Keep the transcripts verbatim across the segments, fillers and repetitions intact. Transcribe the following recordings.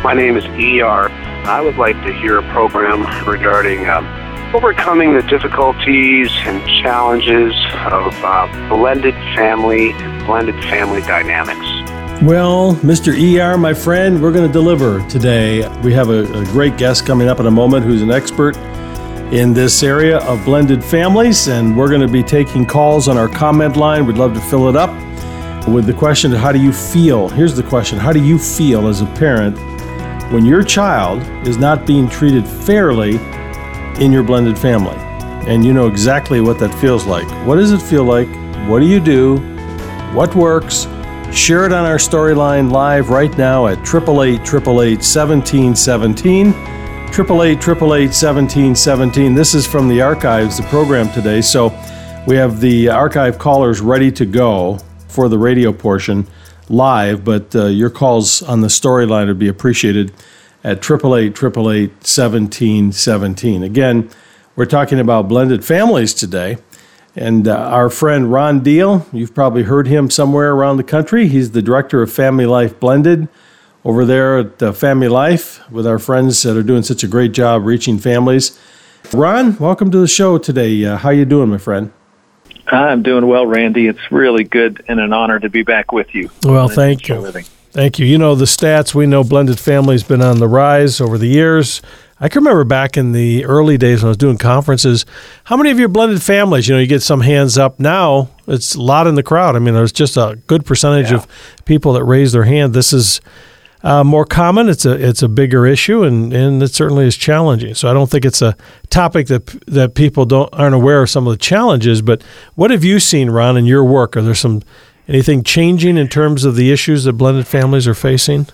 My name is E R. I would like to hear a program regarding um, overcoming the difficulties and challenges of uh, blended family and blended family dynamics. Well, Mister E R, my friend, we're going to deliver today. We have a, a great guest coming up in a moment who's an expert in this area of blended families, and we're going to be taking calls on our comment line. We'd love to fill it up with the question, how do you feel? Here's the question, how do you feel as a parent when your child is not being treated fairly in your blended family? And you know exactly what that feels like. What does it feel like? What do you do? What works? Share it on our Storyline Live right now at eight eight eight, eight eight eight, one seven one seven, eight eight eight, eight eight eight, one seven one seven. This is from the archives, the program today. So we have the archive callers ready to go for the radio portion live, but uh, your calls on the Storyline would be appreciated at eight eight eight, eight eight eight, one seven one seven. Again, we're talking about blended families today. And uh, our friend Ron Deal, you've probably heard him somewhere around the country. He's the director of Family Life Blended over there at uh, Family Life with our friends that are doing such a great job reaching families. Ron, welcome to the show today. Uh, how you doing, my friend? I'm doing well, Randy. It's really good and an honor to be back with you. Well, thank you. Living. Thank you. You know the stats. We know blended families been on the rise over the years. I can remember back in the early days when I was doing conferences, how many of your blended families, you know, you get some hands up. Now it's a lot in the crowd. I mean, there's just a good percentage yeah. of people that raise their hand. This is uh, more common. It's a it's a bigger issue, and, and it certainly is challenging. So I don't think it's a topic that that people don't aren't aware of some of the challenges. But what have you seen, Ron, in your work? Are there some anything changing in terms of the issues that blended families are facing?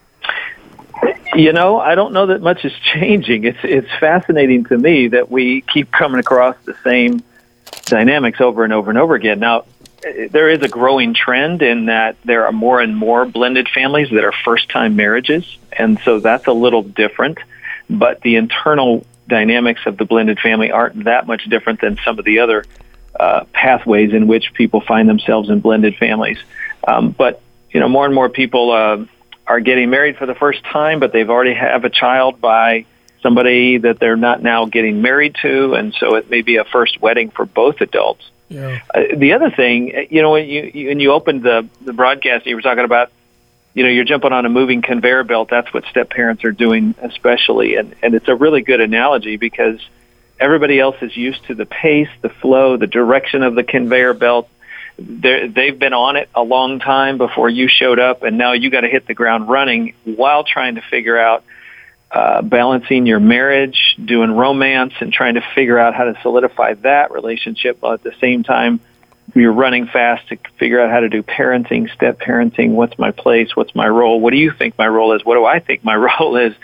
You know, I don't know that much is changing. It's it's fascinating to me that we keep coming across the same dynamics over and over and over again. Now, there is a growing trend in that there are more and more blended families that are first-time marriages, and so that's a little different. But the internal dynamics of the blended family aren't that much different than some of the other uh, pathways in which people find themselves in blended families. Um, but, you know, more and more people Uh, are getting married for the first time, but they've already have a child by somebody that they're not now getting married to, and so it may be a first wedding for both adults. Yeah. Uh, the other thing, you know, when you, you when you opened the the broadcast, you were talking about, you know, you're jumping on a moving conveyor belt. That's what step parents are doing, especially, and and it's a really good analogy because everybody else is used to the pace, the flow, the direction of the conveyor belt. They're, they've been on it a long time before you showed up, and now you got to hit the ground running while trying to figure out uh, balancing your marriage, doing romance, and trying to figure out how to solidify that relationship. While at the same time, you're running fast to figure out how to do parenting, step parenting. What's my place? What's my role? What do you think my role is? What do I think my role is?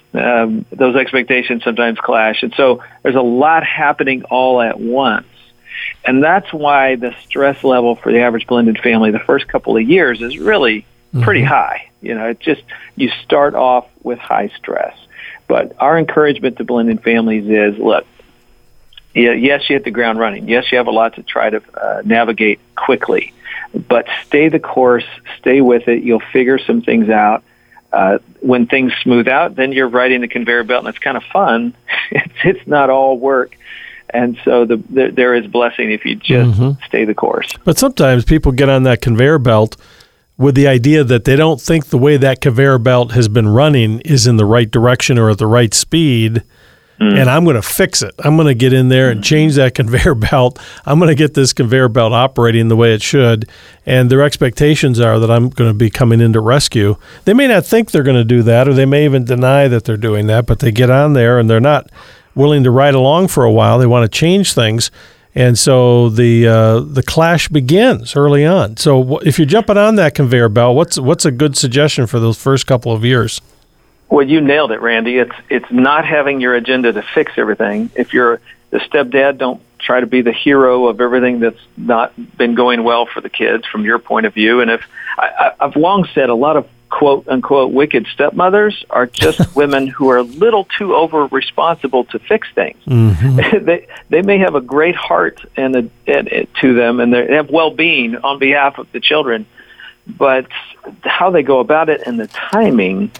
Um, those expectations sometimes clash, and so there's a lot happening all at once. And that's why the stress level for the average blended family the first couple of years is really pretty mm-hmm. high. You know, it just, you start off with high stress. But our encouragement to blended families is, look, yes, you hit the ground running. Yes, you have a lot to try to uh, navigate quickly. But stay the course, stay with it. You'll figure some things out. Uh, when things smooth out, then you're riding the conveyor belt, and it's kind of fun. it's, it's not all work. And so the, the, there is blessing if you just mm-hmm. stay the course. But sometimes people get on that conveyor belt with the idea that they don't think the way that conveyor belt has been running is in the right direction or at the right speed, mm. and I'm going to fix it. I'm going to get in there and change that conveyor belt. I'm going to get this conveyor belt operating the way it should, and their expectations are that I'm going to be coming in to rescue. They may not think they're going to do that, or they may even deny that they're doing that, but they get on there and they're not willing to ride along for a while. They want to change things. And so the uh, the clash begins early on. So if you're jumping on that conveyor belt, what's what's a good suggestion for those first couple of years? Well, you nailed it, Randy. It's it's not having your agenda to fix everything. If you're the stepdad, don't try to be the hero of everything that's not been going well for the kids from your point of view. And if I, I've long said a lot of quote unquote wicked stepmothers are just women who are a little too over responsible to fix things. Mm-hmm. they they may have a great heart and, a, and, and to them, and they have well-being on behalf of the children, but how they go about it and the timing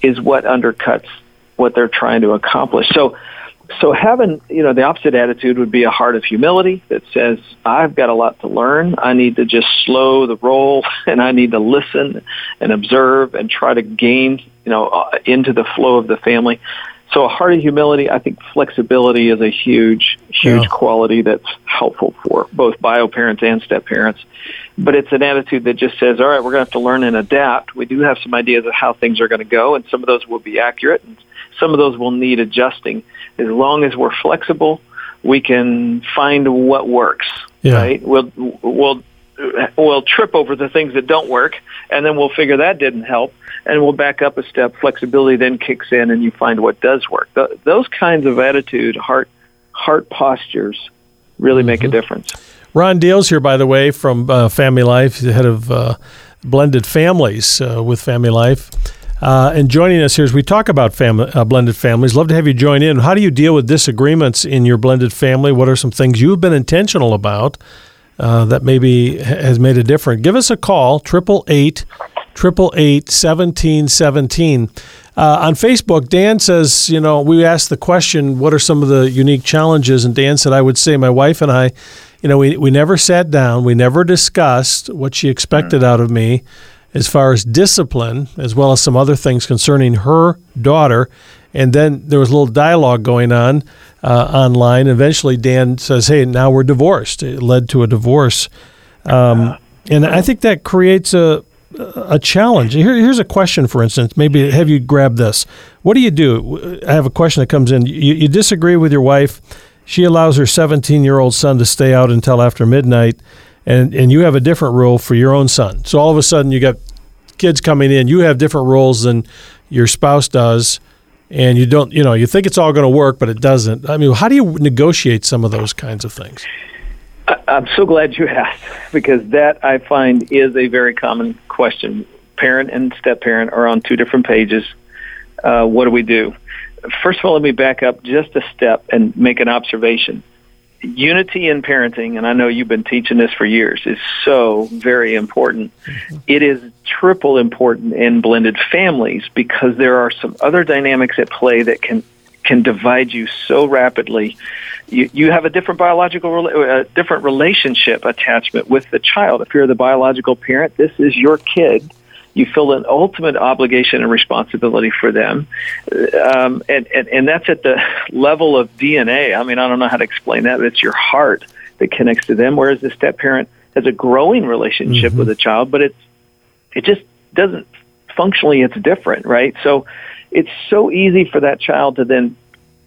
is what undercuts what they're trying to accomplish. So, so having, you know, the opposite attitude would be a heart of humility that says, I've got a lot to learn. I need to just slow the roll, and I need to listen and observe and try to gain, you know, uh, into the flow of the family. So a heart of humility, I think flexibility is a huge, huge yeah. quality that's helpful for both bio parents and step parents. But it's an attitude that just says, all right, we're going to have to learn and adapt. We do have some ideas of how things are going to go, and some of those will be accurate, and some of those will need adjusting. As long as we're flexible, we can find what works, yeah. right? We'll, we'll, we'll trip over the things that don't work, and then we'll figure that didn't help, and we'll back up a step. Flexibility then kicks in, and you find what does work. Th- those kinds of attitude, heart, heart postures really mm-hmm. make a difference. Ron Deals here, by the way, from uh, Family Life, the head of uh, Blended Families uh, with Family Life. Uh, and joining us here as we talk about family, uh, blended families. Love to have you join in. How do you deal with disagreements in your blended family? What are some things you've been intentional about uh, that maybe has made a difference? Give us a call, triple eight, triple eight, seventeen seventeen. Uh, on Facebook, Dan says, you know, we asked the question, what are some of the unique challenges? And Dan said, I would say my wife and I, you know, we, we never sat down. We never discussed what she expected out of me as far as discipline, as well as some other things concerning her daughter. And then there was a little dialogue going on uh, online. Eventually, Dan says, hey, now we're divorced. It led to a divorce. Um, and I think that creates a a challenge. Here, here's a question, for instance. Maybe have you grab this. What do you do? I have a question that comes in. You, you disagree with your wife. She allows her seventeen-year-old son to stay out until after midnight, and, and you have a different rule for your own son. So all of a sudden you got kids coming in. You have different rules than your spouse does, and you don't, you know, you think it's all going to work, but it doesn't. I mean, how do you negotiate some of those kinds of things? I'm so glad you asked, because that, I find, is a very common question. Parent and step-parent are on two different pages. Uh, what do we do? First of all, let me back up just a step and make an observation. Unity in parenting, and I know you've been teaching this for years, is so very important. Mm-hmm. It is triple important in blended families because there are some other dynamics at play that can can divide you so rapidly. You, you have a different biological, a different relationship attachment with the child. If you're the biological parent, this is your kid. You feel an ultimate obligation and responsibility for them. Um, and, and, and that's at the level of D N A. I mean, I don't know how to explain that, but it's your heart that connects to them, whereas the step-parent has a growing relationship mm-hmm. with the child, but it's, it just doesn't, functionally, it's different, right? So it's so easy for that child to then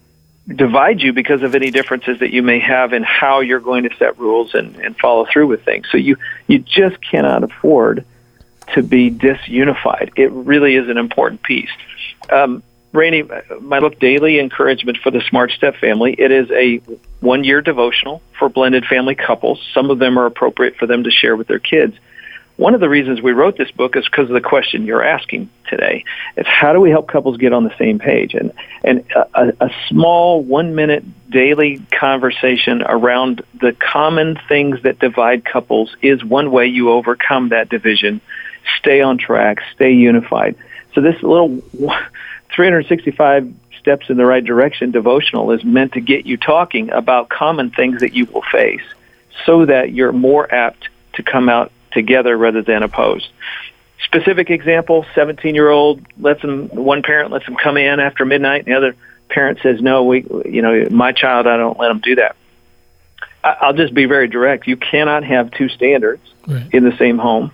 divide you because of any differences that you may have in how you're going to set rules and, and follow through with things. So you, you just cannot afford to be disunified. It really is an important piece. Um, Rainey, my book, Daily Encouragement for the Smart Step Family, it is a one-year devotional for blended family couples. Some of them are appropriate for them to share with their kids. One of the reasons we wrote this book is because of the question you're asking today. It's how do we help couples get on the same page? And and a, a small one-minute daily conversation around the common things that divide couples is one way you overcome that division, stay on track, stay unified. So this little three hundred sixty-five steps in the right direction devotional is meant to get you talking about common things that you will face so that you're more apt to come out together rather than opposed. Specific example, seventeen-year-old lets them, one parent lets them come in after midnight, and the other parent says, no, we, you know, my child, I don't let them do that. I'll just be very direct. You cannot have two standards right. in the same home.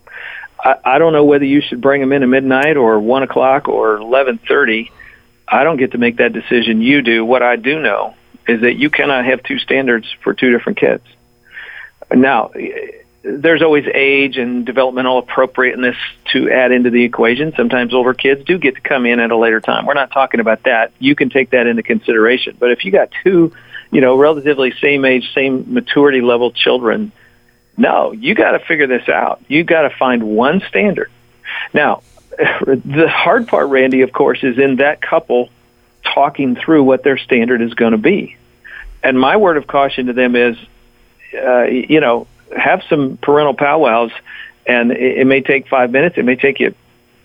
I, I don't know whether you should bring them in at midnight or one o'clock or eleven thirty. I don't get to make that decision. You do. What I do know is that you cannot have two standards for two different kids. Now, there's always age and developmental appropriateness to add into the equation. Sometimes older kids do get to come in at a later time. We're not talking about that. You can take that into consideration. But if you got two, you know, relatively same age, same maturity level children, no, you got to figure this out. You got to find one standard. Now, the hard part, Randy, of course, is in that couple talking through what their standard is going to be. And my word of caution to them is, uh, you know, have some parental powwows, and it, it may take five minutes. It may take you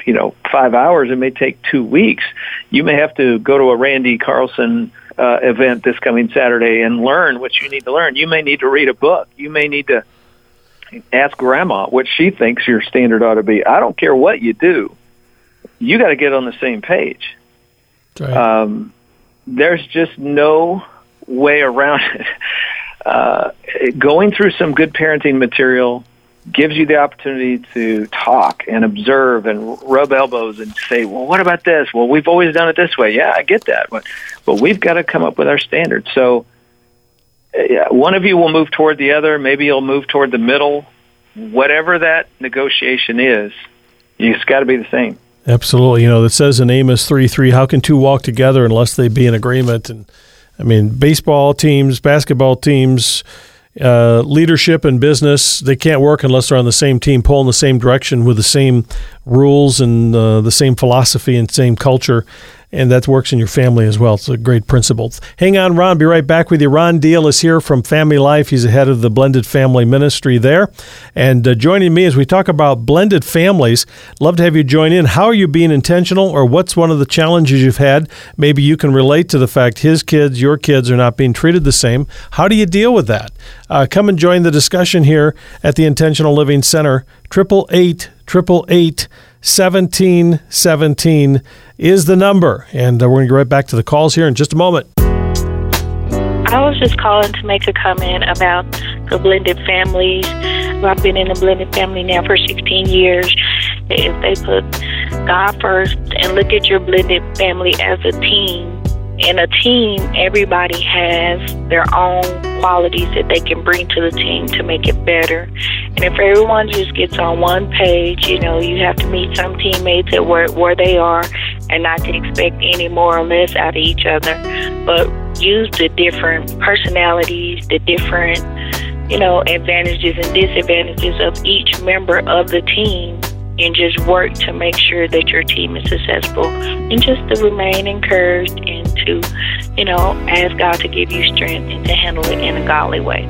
you know, five hours. It may take two weeks. You may have to go to a Randy Carlson uh, event this coming Saturday and learn what you need to learn. You may need to read a book. You may need to ask Grandma what she thinks your standard ought to be. I don't care what you do. You got to get on the same page. Right. Um, there's just no way around it. Uh, going through some good parenting material gives you the opportunity to talk and observe and rub elbows and say, well, what about this? Well, we've always done it this way. Yeah, I get that. But, but we've got to come up with our standards. So uh, one of you will move toward the other. Maybe you'll move toward the middle. Whatever that negotiation is, it's got to be the same. Absolutely. You know, it says in Amos three three, how can two walk together unless they be in agreement? And I mean, baseball teams, basketball teams, uh, leadership and business, they can't work unless they're on the same team, pulling the same direction with the same rules and uh, the same philosophy and same culture. And that works in your family as well. It's a great principle. Hang on, Ron. Be right back with you. Ron Deal is here from Family Life. He's the head of the Blended Family Ministry there. And uh, joining me as we talk about blended families, love to have you join in. How are you being intentional, or what's one of the challenges you've had? Maybe you can relate to the fact his kids, your kids are not being treated the same. How do you deal with that? Uh, come and join the discussion here at the Intentional Living Center. Triple eight, triple eight, seventeen seventeen is the number. And uh, we're going to get right back to the calls here in just a moment. I was just calling to make a comment about the blended families. I've been in a blended family now for sixteen years. If they put God first and look at your blended family as a team, in a team, everybody has their own qualities that they can bring to the team to make it better. And if everyone just gets on one page, you know, you have to meet some teammates at where, where they are and not to expect any more or less out of each other, but use the different personalities, the different, you know, advantages and disadvantages of each member of the team, and just work to make sure that your team is successful, and just to remain encouraged and to, you know, ask God to give you strength and to handle it in a godly way.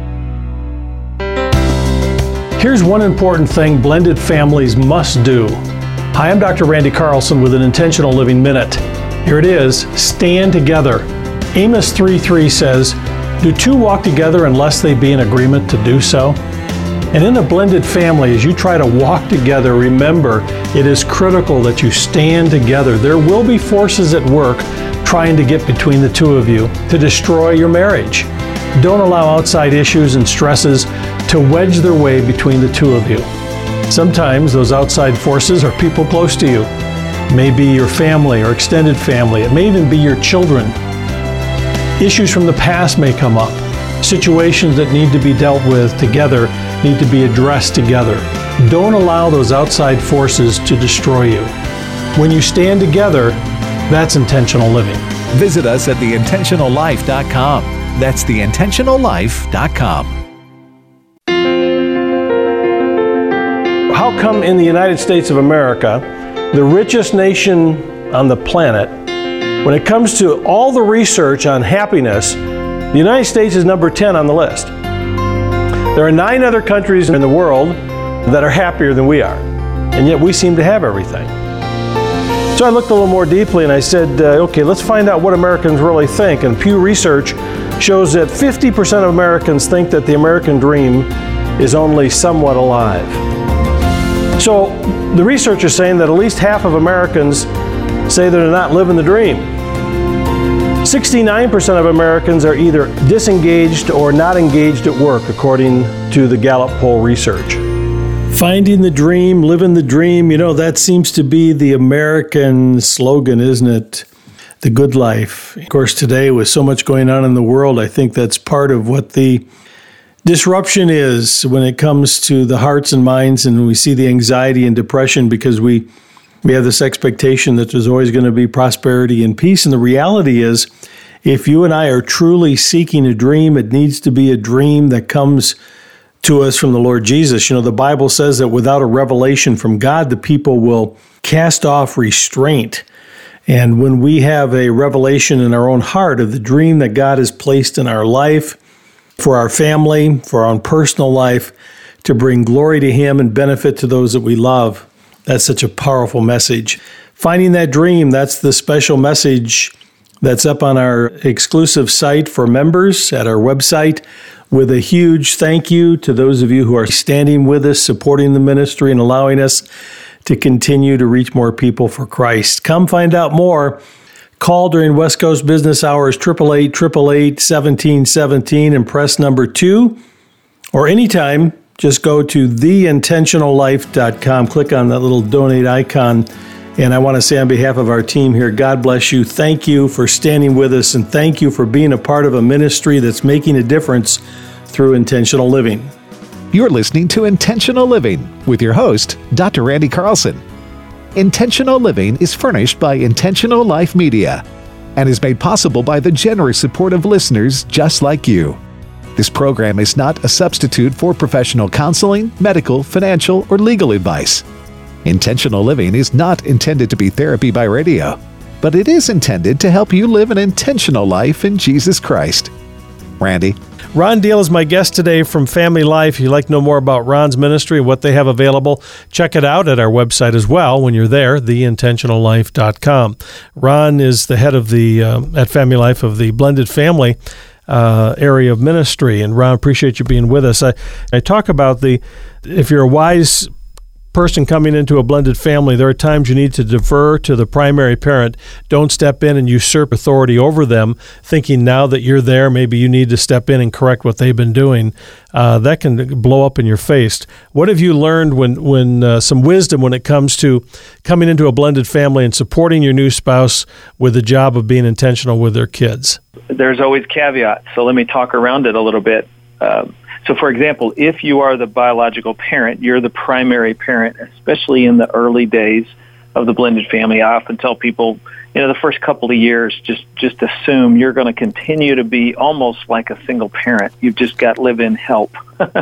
Here's one important thing blended families must do. Hi, I'm Doctor Randy Carlson with an Intentional Living Minute. Here it is, stand together. Amos three three says, do two walk together unless they be in agreement to do so? And in a blended family, as you try to walk together, remember, it is critical that you stand together. There will be forces at work trying to get between the two of you to destroy your marriage. Don't allow outside issues and stresses to wedge their way between the two of you. Sometimes those outside forces are people close to you. It may be your family or extended family. It may even be your children. Issues from the past may come up. Situations that need to be dealt with together need to be addressed together. Don't allow those outside forces to destroy you. When you stand together, that's intentional living. Visit us at the intentional life dot com. That's the intentional life dot com. How come in the United States of America, the richest nation on the planet, when it comes to all the research on happiness, the United States is number ten on the list? There are nine other countries in the world that are happier than we are, and yet we seem to have everything. So I looked a little more deeply and I said, uh, okay, let's find out what Americans really think. And Pew Research shows that fifty percent of Americans think that the American dream is only somewhat alive. So the research is saying that at least half of Americans say they're not living the dream. sixty-nine percent of Americans are either disengaged or not engaged at work, according to the Gallup poll research. Finding the dream, living the dream, you know, that seems to be the American slogan, isn't it? The good life. Of course, today with so much going on in the world, I think that's part of what the disruption is when it comes to the hearts and minds, and we see the anxiety and depression because we We have this expectation that there's always going to be prosperity and peace. And the reality is, if you and I are truly seeking a dream, it needs to be a dream that comes to us from the Lord Jesus. You know, the Bible says that without a revelation from God, the people will cast off restraint. And when we have a revelation in our own heart of the dream that God has placed in our life, for our family, for our own personal life, to bring glory to Him and benefit to those that we love, That's such a powerful message. Finding that dream, that's the special message that's up on our exclusive site for members at our website, with a huge thank you to those of you who are standing with us, supporting the ministry, and allowing us to continue to reach more people for Christ. Come find out more. Call during West Coast business hours, eight eight eight, eight eight eight, one seven one seven, and press number two. Or anytime, just go to the intentional life dot com, click on that little donate icon. And I want to say on behalf of our team here, God bless you. Thank you for standing with us, and thank you for being a part of a ministry that's making a difference through intentional living. You're listening to Intentional Living with your host, Doctor Randy Carlson. Intentional Living is furnished by Intentional Life Media and is made possible by the generous support of listeners just like you. This program is not a substitute for professional counseling, medical, financial, or legal advice. Intentional Living is not intended to be therapy by radio, but it is intended to help you live an intentional life in Jesus Christ. Randy? Ron Deal is my guest today from Family Life. If you'd like to know more about Ron's ministry and what they have available, check it out at our website as well when you're there, the intentional life dot com. Ron is the head of the, uh, at Family Life, of the blended family uh, area of ministry. And Ron, appreciate you being with us. I, I talk about the, if you're a wise person coming into a blended family, there are times you need to defer to the primary parent. Don't step in and usurp authority over them, thinking now that you're there, maybe you need to step in and correct what they've been doing. Uh, that can blow up in your face. What have you learned when, when uh, some wisdom when it comes to coming into a blended family and supporting your new spouse with the job of being intentional with their kids? There's always caveats, so let me talk around it a little bit. Um, So, for example, if you are the biological parent, you're the primary parent, especially in the early days of the blended family. I often tell people, you know, the first couple of years, just, just assume you're going to continue to be almost like a single parent. You've just got live-in help.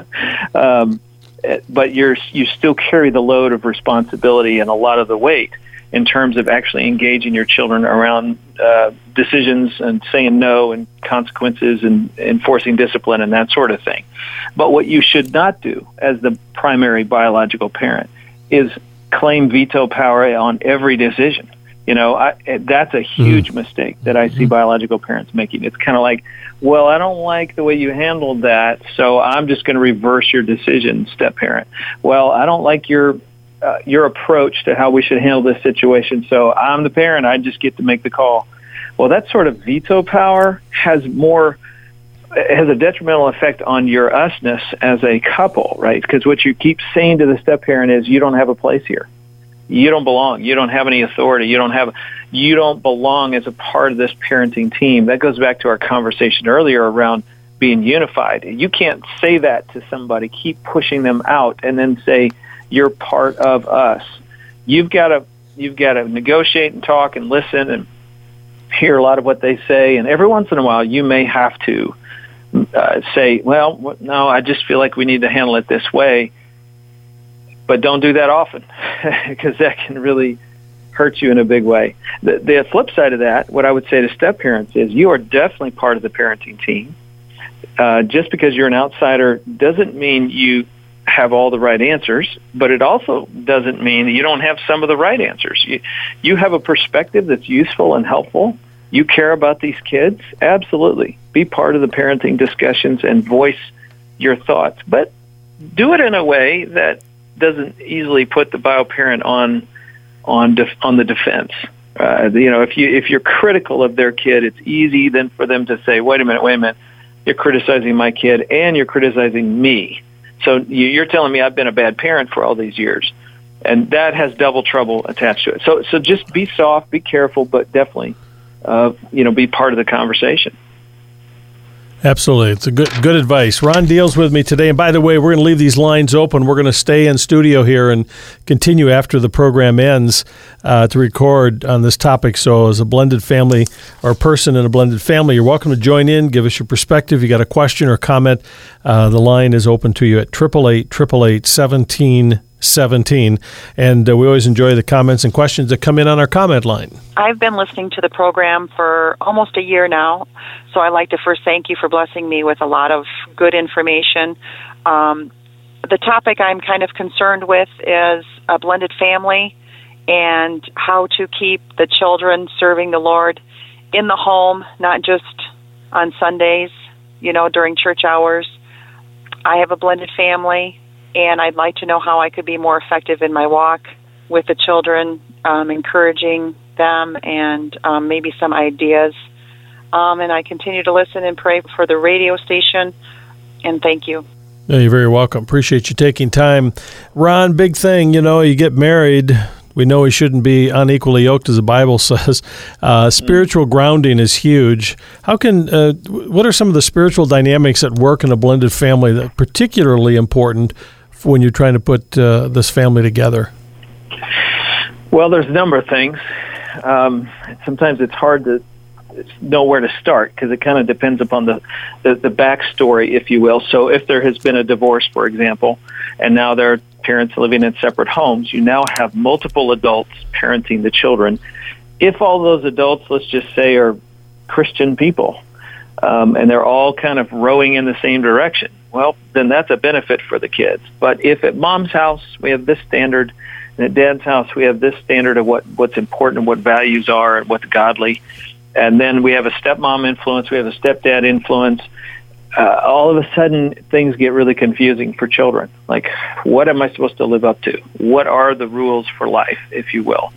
um, but you're, you still carry the load of responsibility and a lot of the weight in terms of actually engaging your children around uh, decisions and saying no and consequences and enforcing discipline and that sort of thing. But what you should not do as the primary biological parent is claim veto power on every decision. You know, I, that's a huge mm-hmm. mistake that I see biological parents making. It's kind of like, well, I don't like the way you handled that, so I'm just going to reverse your decision, step parent. Well, I don't like your Uh, your approach to how we should handle this situation. So I'm the parent, I just get to make the call. Well, that sort of veto power has more, has a detrimental effect on your usness as a couple, right? Because what you keep saying to the step parent is, you don't have a place here. You don't belong. You don't have any authority. You don't have, you don't belong as a part of this parenting team. That goes back to our conversation earlier around being unified. You can't say that to somebody, keep pushing them out, and then say, you're part of us. You've got to you've got to negotiate and talk and listen and hear a lot of what they say. And every once in a while, you may have to uh, say, well, no, I just feel like we need to handle it this way. But don't do that often, because that can really hurt you in a big way. The, the flip side of that, what I would say to step parents is, you are definitely part of the parenting team. Uh, just because you're an outsider doesn't mean you have all the right answers, but it also doesn't mean that you don't have some of the right answers. You, you have a perspective that's useful and helpful. You care about these kids. Absolutely. Be part of the parenting discussions and voice your thoughts, but do it in a way that doesn't easily put the bio parent on on def, on the defense. Uh, you know, if you if you're critical of their kid, it's easy then for them to say, "Wait a minute, wait a minute, you're criticizing my kid and you're criticizing me. So you're telling me I've been a bad parent for all these years," and that has double trouble attached to it. So, so just be soft, be careful, but definitely, uh, you know, be part of the conversation. Absolutely. It's a good good advice. Ron Deal's with me today. And by the way, we're going to leave these lines open. We're going to stay in studio here and continue after the program ends uh, to record on this topic. So as a blended family or a person in a blended family, you're welcome to join in, give us your perspective. You got a question or comment, uh, the line is open to you at eight eight eight, eight eight eight, one seven one seven. And uh, we always enjoy the comments and questions that come in on our comment line. I've been listening to the program for almost a year now, so I'd like to first thank you for blessing me with a lot of good information. Um, the topic I'm kind of concerned with is a blended family and how to keep the children serving the Lord in the home, not just on Sundays, you know, during church hours. I have a blended family, and I'd like to know how I could be more effective in my walk with the children, um, encouraging them, and um, maybe some ideas. Um, and I continue to listen and pray for the radio station, and thank you. Yeah, you're very welcome. Appreciate you taking time. Ron, big thing, you know, you get married. We know we shouldn't be unequally yoked, as the Bible says. Uh, spiritual grounding is huge. How can, uh, what are some of the spiritual dynamics at work in a blended family that are particularly important for when you're trying to put uh, this family together? Well, there's a number of things. Um, sometimes it's hard to know where to start because it kind of depends upon the, the, the backstory, if you will. So if there has been a divorce, for example, and now there are parents living in separate homes, you now have multiple adults parenting the children. If all those adults, let's just say, are Christian people, um, and they're all kind of rowing in the same direction, well, then that's a benefit for the kids. But if at mom's house we have this standard, and at dad's house we have this standard of what, what's important and what values are and what's godly, and then we have a stepmom influence, we have a stepdad influence, Uh, all of a sudden, things get really confusing for children. Like, what am I supposed to live up to? What are the rules for life, if you will?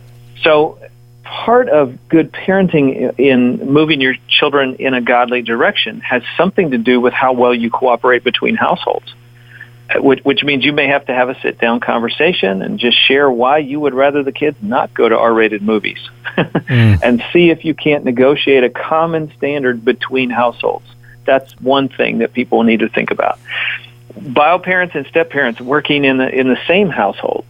So part of good parenting in moving your children in a godly direction has something to do with how well you cooperate between households, which, which means you may have to have a sit-down conversation and just share why you would rather the kids not go to R-rated movies mm. and see if you can't negotiate a common standard between households. That's one thing that people need to think about. Bio parents and step parents working in the in the same household,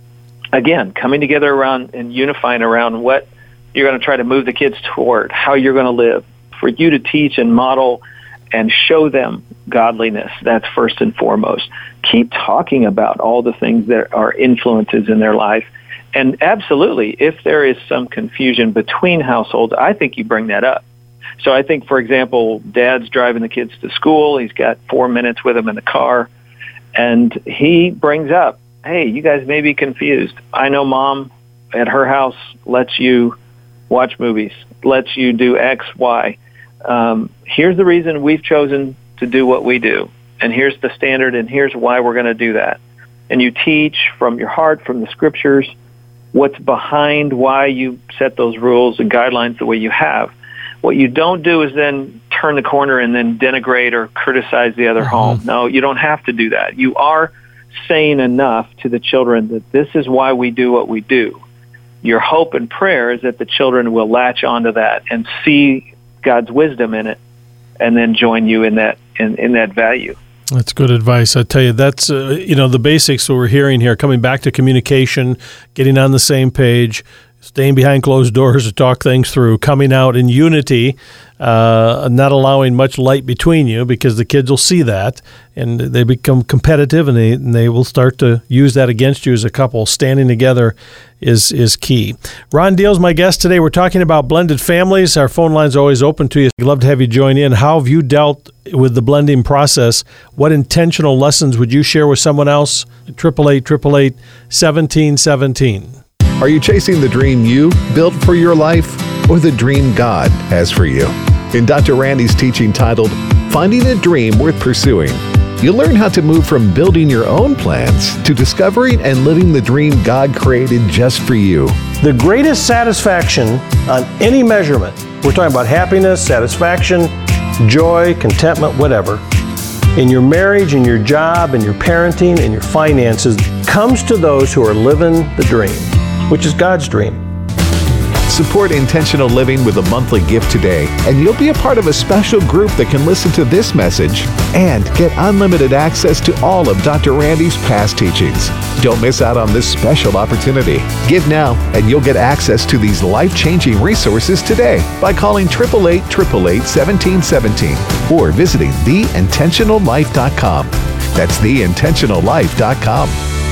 again, coming together around and unifying around what you're going to try to move the kids toward, how you're going to live, for you to teach and model and show them godliness. That's first and foremost. Keep talking about all the things that are influences in their life. And absolutely, if there is some confusion between households, I think you bring that up. So I think, for example, dad's driving the kids to school. He's got four minutes with them in the car. And he brings up, hey, you guys may be confused. I know mom at her house lets you watch movies, lets you do X, Y. Um, here's the reason we've chosen to do what we do. And here's the standard, and here's why we're going to do that. And you teach from your heart, from the scriptures, what's behind why you set those rules and guidelines the way you have. What you don't do is then turn the corner and then denigrate or criticize the other uh-huh. home. No, you don't have to do that. You are saying enough to the children that this is why we do what we do. Your hope and prayer is that the children will latch onto that and see God's wisdom in it and then join you in that in, in that value. That's good advice. I tell you, that's, uh, you know, the basics that we're hearing here, coming back to communication, getting on the same page, staying behind closed doors to talk things through, coming out in unity, uh, not allowing much light between you because the kids will see that and they become competitive and they and they will start to use that against you as a couple. Standing together is is key. Ron Deal's my guest today. We're talking about blended families. Our phone line's are always open to you. We'd love to have you join in. How have you dealt with the blending process? What intentional lessons would you share with someone else? eight eight eight, eight eight eight, one seven one seven. Are you chasing the dream you built for your life or the dream God has for you? In Doctor Randy's teaching titled, Finding a Dream Worth Pursuing, you'll learn how to move from building your own plans to discovering and living the dream God created just for you. The greatest satisfaction on any measurement, we're talking about happiness, satisfaction, joy, contentment, whatever, in your marriage, in your job, in your parenting, in your finances, comes to those who are living the dream, which is God's dream. Support intentional living with a monthly gift today, and you'll be a part of a special group that can listen to this message and get unlimited access to all of Doctor Randy's past teachings. Don't miss out on this special opportunity. Give now, and you'll get access to these life-changing resources today by calling eight eight eight, eight eight eight, one seven one seven or visiting the intentional life dot com. That's the intentional life dot com.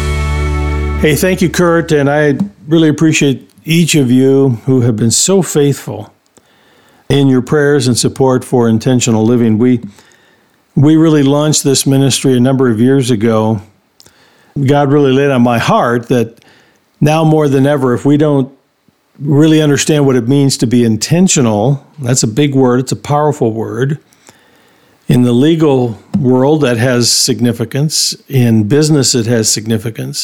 Hey, thank you, Kurt, and I really appreciate each of you who have been so faithful in your prayers and support for intentional living. We we really launched this ministry a number of years ago. God really laid on my heart that now more than ever, if we don't really understand what it means to be intentional, that's a big word, it's a powerful word. In the legal world, that has significance. In business, it has significance.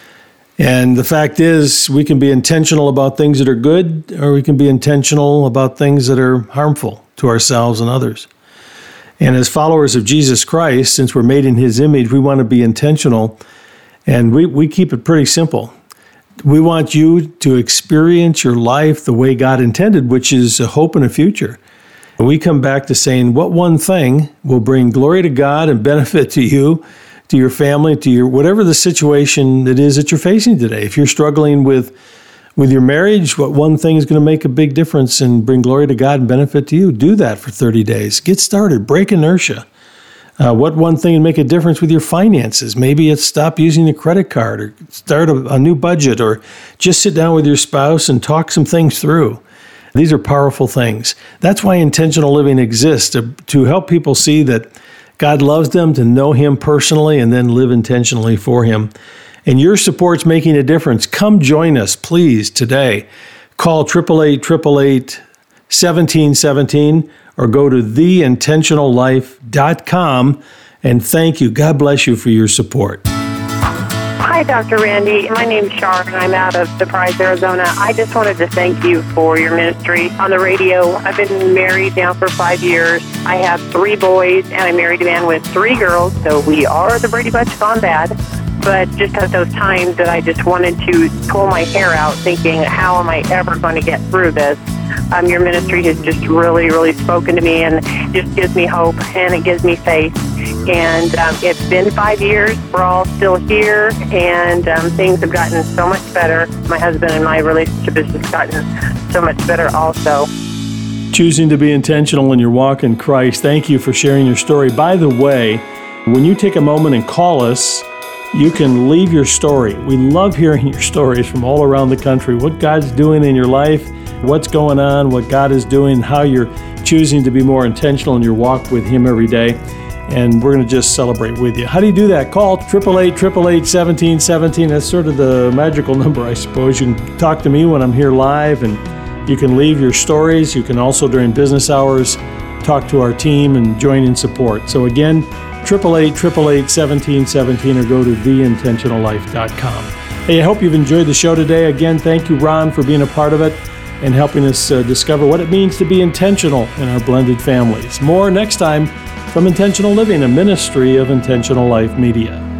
And the fact is, we can be intentional about things that are good, or we can be intentional about things that are harmful to ourselves and others. And as followers of Jesus Christ, since we're made in His image, we want to be intentional. And we, we keep it pretty simple. We want you to experience your life the way God intended, which is a hope and a future. And we come back to saying, what one thing will bring glory to God and benefit to you, to your family, to your whatever the situation it is that you're facing today. If you're struggling with with your marriage, what one thing is going to make a big difference and bring glory to God and benefit to you? Do that for thirty days. Get started. Break inertia. Uh, what one thing can make a difference with your finances? Maybe it's stop using the credit card or start a, a new budget or just sit down with your spouse and talk some things through. These are powerful things. That's why intentional living exists, to, to help people see that God loves them, to know Him personally, and then live intentionally for Him. And your support's making a difference. Come join us, please, today. Call eight eight eight, eight eight eight, one seven one seven or go to the intentional life dot com. And thank you. God bless you for your support. Hi, Doctor Randy. My name's Sharon, and I'm out of Surprise, Arizona. I just wanted to thank you for your ministry on the radio. I've been married now for five years. I have three boys, and I married a man with three girls, so we are the Brady Bunch gone bad. But just at those times that I just wanted to pull my hair out thinking, how am I ever going to get through this? Um, your ministry has just really, really spoken to me and just gives me hope and it gives me faith. And um, it's been five years. We're all still here, and um, things have gotten so much better. My husband and my relationship has just gotten so much better also. Choosing to be intentional in your walk in Christ. Thank you for sharing your story. By the way, when you take a moment and call us, you can leave your story. We love hearing your stories from all around the country, what God's doing in your life, what's going on, what God is doing, how you're choosing to be more intentional in your walk with Him every day. And we're going to just celebrate with you. How do you do that? Call eight eight eight, eight eight eight, one seven one seven. That's sort of the magical number, I suppose. You can talk to me when I'm here live, and you can leave your stories. You can also, during business hours, talk to our team and join in support. So again, eight eight eight, eight eight eight, one seven one seven or go to the intentional life dot com. Hey, I hope you've enjoyed the show today. Again, thank you, Ron, for being a part of it and helping us uh, discover what it means to be intentional in our blended families. More next time from Intentional Living, a ministry of Intentional Life Media.